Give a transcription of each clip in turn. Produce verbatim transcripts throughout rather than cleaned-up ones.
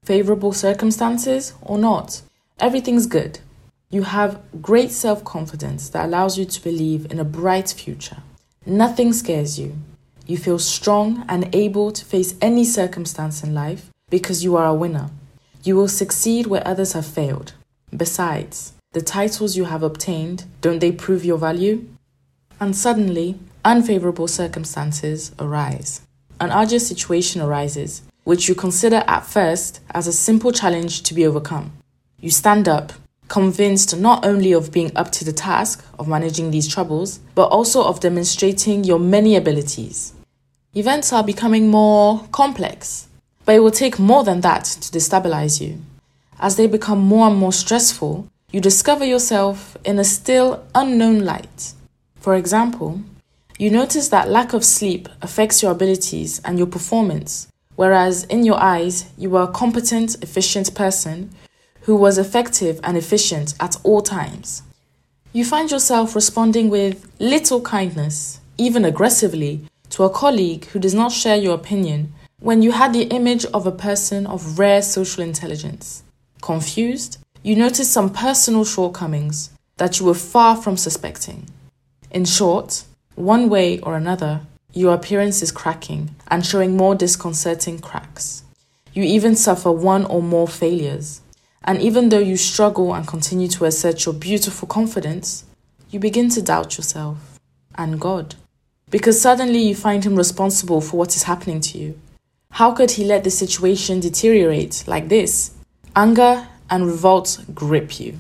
Favorable circumstances or not, everything's good. You have great self-confidence that allows you to believe in a bright future. Nothing scares you. You feel strong and able to face any circumstance in life because you are a winner. You will succeed where others have failed. Besides, the titles you have obtained, don't they prove your value? And suddenly, unfavorable circumstances arise. An arduous situation arises, which you consider at first as a simple challenge to be overcome. You stand up, convinced not only of being up to the task of managing these troubles, but also of demonstrating your many abilities. Events are becoming more complex, but it will take more than that to destabilize you. As they become more and more stressful, you discover yourself in a still unknown light. For example, you notice that lack of sleep affects your abilities and your performance, whereas in your eyes, you are a competent, efficient person who was effective and efficient at all times. You find yourself responding with little kindness, even aggressively, to a colleague who does not share your opinion when you had the image of a person of rare social intelligence. Confused, you notice some personal shortcomings that you were far from suspecting. In short, one way or another, your appearance is cracking and showing more disconcerting cracks. You even suffer one or more failures. And even though you struggle and continue to assert your beautiful confidence, you begin to doubt yourself and God. Because suddenly you find him responsible for what is happening to you. How could he let the situation deteriorate like this? Anger and revolt grip you.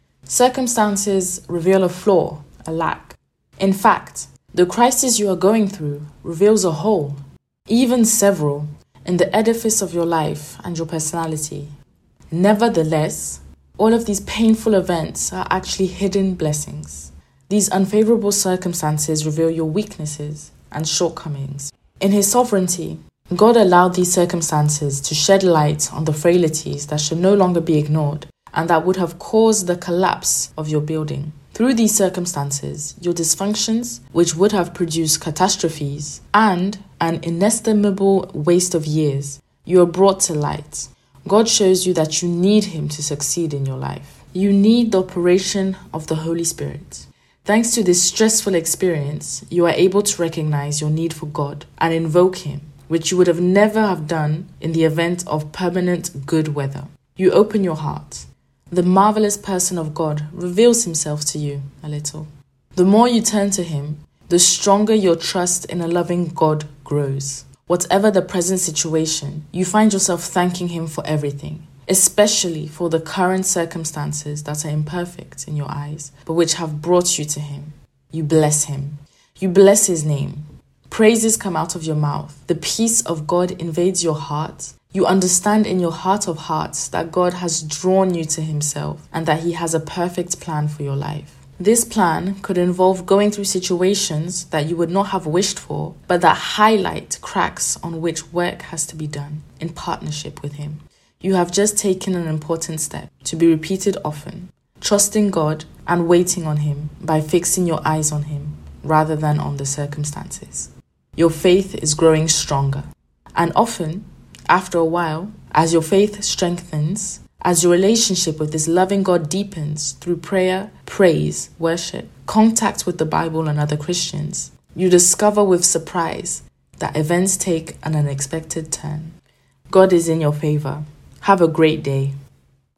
Circumstances reveal a flaw, a lack. In fact, the crisis you are going through reveals a hole, even several, in the edifice of your life and your personality. Nevertheless, all of these painful events are actually hidden blessings. These unfavorable circumstances reveal your weaknesses and shortcomings. In his sovereignty, God allowed these circumstances to shed light on the frailties that should no longer be ignored and that would have caused the collapse of your building. Through these circumstances, your dysfunctions, which would have produced catastrophes and an inestimable waste of years, you are brought to light. God shows you that you need him to succeed in your life. You need the operation of the Holy Spirit. Thanks to this stressful experience, you are able to recognize your need for God and invoke him, which you would have never have done in the event of permanent good weather. You open your heart. The marvelous person of God reveals himself to you a little. The more you turn to him, the stronger your trust in a loving God grows. Whatever the present situation, you find yourself thanking him for everything, especially for the current circumstances that are imperfect in your eyes, but which have brought you to him. You bless him. You bless his name. Praises come out of your mouth. The peace of God invades your heart. You understand in your heart of hearts that God has drawn you to himself and that he has a perfect plan for your life. This plan could involve going through situations that you would not have wished for, but that highlight cracks on which work has to be done in partnership with him. You have just taken an important step to be repeated often, trusting God and waiting on him by fixing your eyes on him rather than on the circumstances. Your faith is growing stronger, and often, after a while, as your faith strengthens, as your relationship with this loving God deepens through prayer, praise, worship, contact with the Bible and other Christians, you discover with surprise that events take an unexpected turn. God is in your favor. Have a great day.